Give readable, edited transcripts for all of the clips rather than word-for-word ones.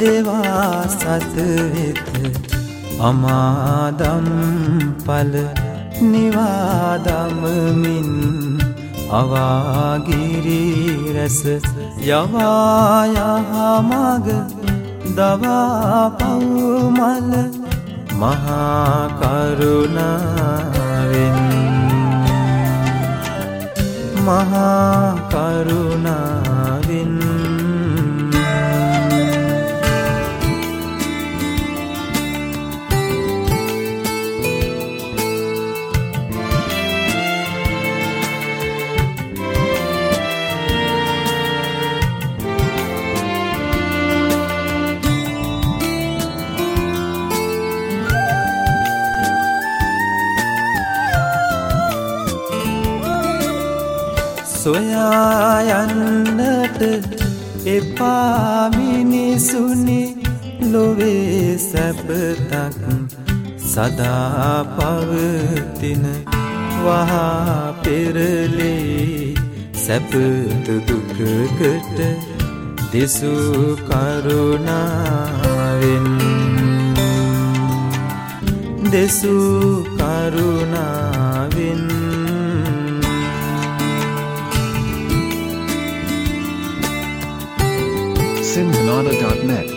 ඒවා සතවෙත අමාදම් පල නිවාදමමින් අවාගිරි රැස යවා යහමග දවා පවුමල මහා කරුණාවෙන් මහා කරුණාවෙන් සොයා යන්නට එපා මිනිසුනි ලොවේ සැපතක් සදා පවතින වහා පෙරලේ සැපත දුකකට දෙසූ කරුණාවෙන් දෙසූ කරුණාවෙන් Sinhanada.net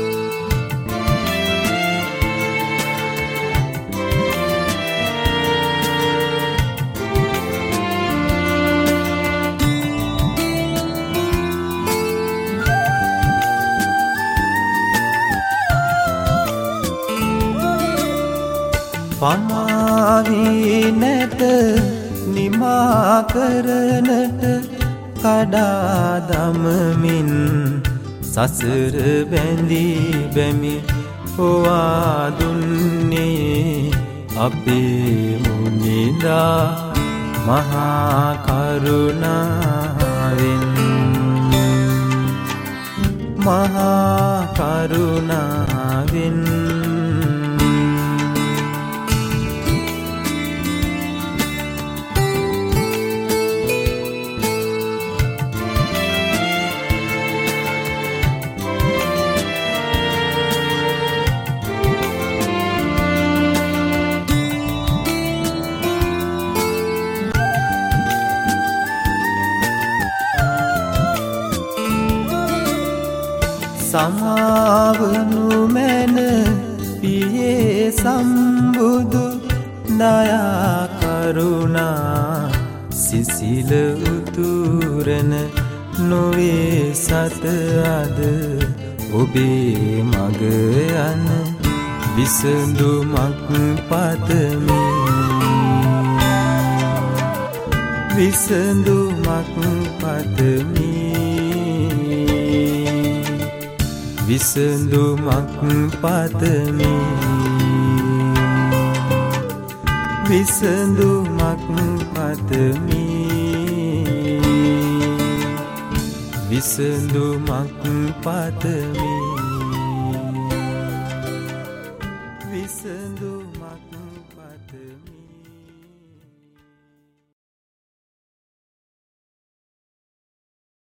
පමාවී නැත නිමා කරනට කඩා දමමින් සසර බැඳී බැමි හොවා දුන්නේ අපේ මුනිදා මහා කරුණාවෙන් මහා කරුණාවෙන් සමාවනු මැන පියේ සම්බුදු දයා කරුණා සිසිල උතුරන නොවේ සත අද ඔබේ මග යන විසඳුමක් පතමි විසඳුමක් පතමි විසඳුමක් පතමි විසඳුමක් පතමි විසඳුමක් පතමි විසඳුමක් පතමි